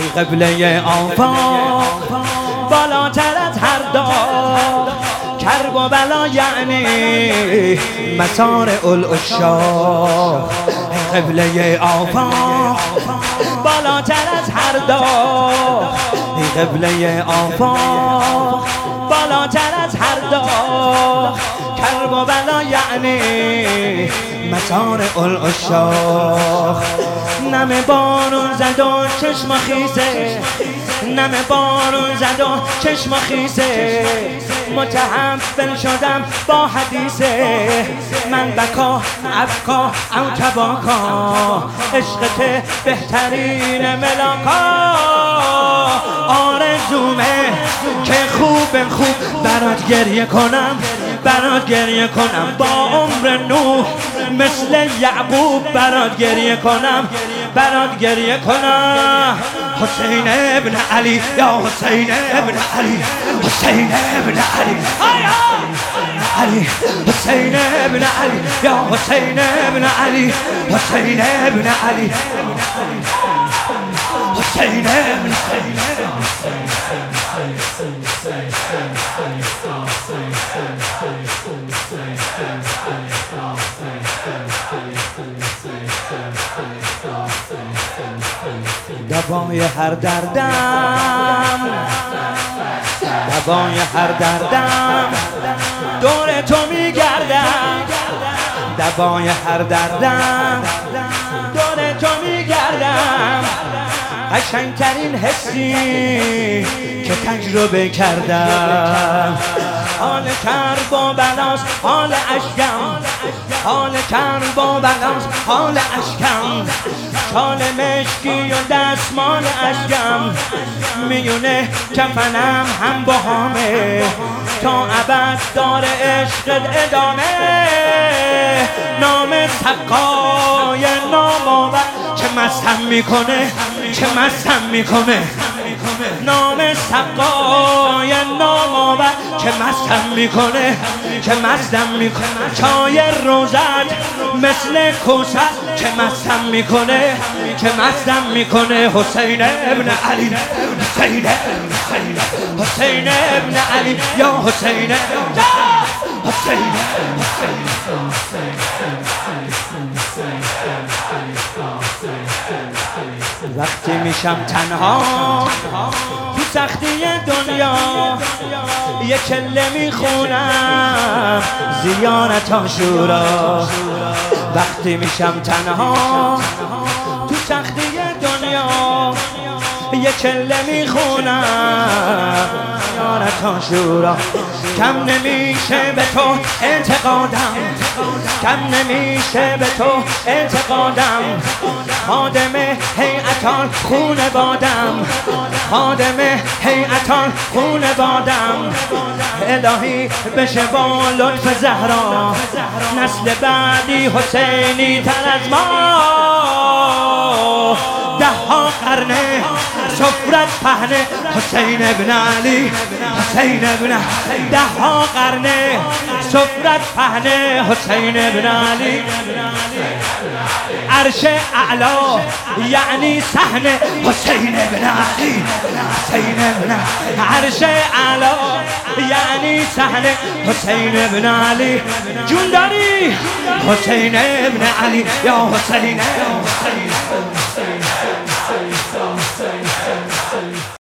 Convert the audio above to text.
ای قبله آفاق بالاتر از هر داغ، کرب و بلا یعنی مسار العشاق. ای قبله آفاق بالاتر از هر داغ، ای قبله آفاق بالاتر از هر داغ، کرب و بلا یعنی مسار العشاق. نم بارون زد و چشم خیزه، نم بارون زد و چشم خیزه، متحول شدم با حدیثه. من بکا ابکا او تباکا، عشقت بهترین ملاکا. آرزومه که خوب برات گریه کنم، برات گریه کنم با عمر نوح مثل یعقوب، برات گریه کنم، برات گریه کنم. حسین ابن علی یا حسین ابن علی، حسین ابن علی علی، حسین ابن علی یا حسین ابن علی، حسین ابن علی، حسین ابن علی. دوای هر دردم، دوای هر دردم دور تو میگردم، دوای هر دردم دور تو میگردم. قشنگترین حسی که تجربه کردم، حال کرب و بلاست حال اشکم، حال کرب و بلاست حال اشکم. شال مشکی و دستمال اشکم، میونه کفنم هم با همه، تا ابد داره عشقت ادامه. نام سقای نامآور که مستم میکنه، که مستم میکنه. نام سقای نامآور که مستم میکنه، که مستم میکنه. چای روزت مثل کوثر که مستم میکنه، که مستم میکنه. حسین ابن علی، حسین ابن علی، حسین ابن علی یا حسین حسین. وقتی میشم تنها تو سختی دنیا، یه کله میخونم زیارت عاشورا. وقتی میشم تنها تو سختی دنیا، یه کله میخونم زیارت عاشورا. کم نمیشه به تو اعتقادم، کم نمیشه به تو اعتقادم. خادم هیئتان خونه بادم، خادم هیئتان خونه بادم. الهی بشه با لطف زهرا نسل بعدی حسینی تر از ما. ده ها قرنه سفرت پهنه حسین ابن علی، حسین ابن. ده ها قرنه سفرت پهنه حسین ابن علی. عرش اعلا یعنی صحنه حسین ابن علی، حسین ابن. عرش اعلا یعنی صحنه حسین ابن علی. جون داری حسین ابن علی یا حسین.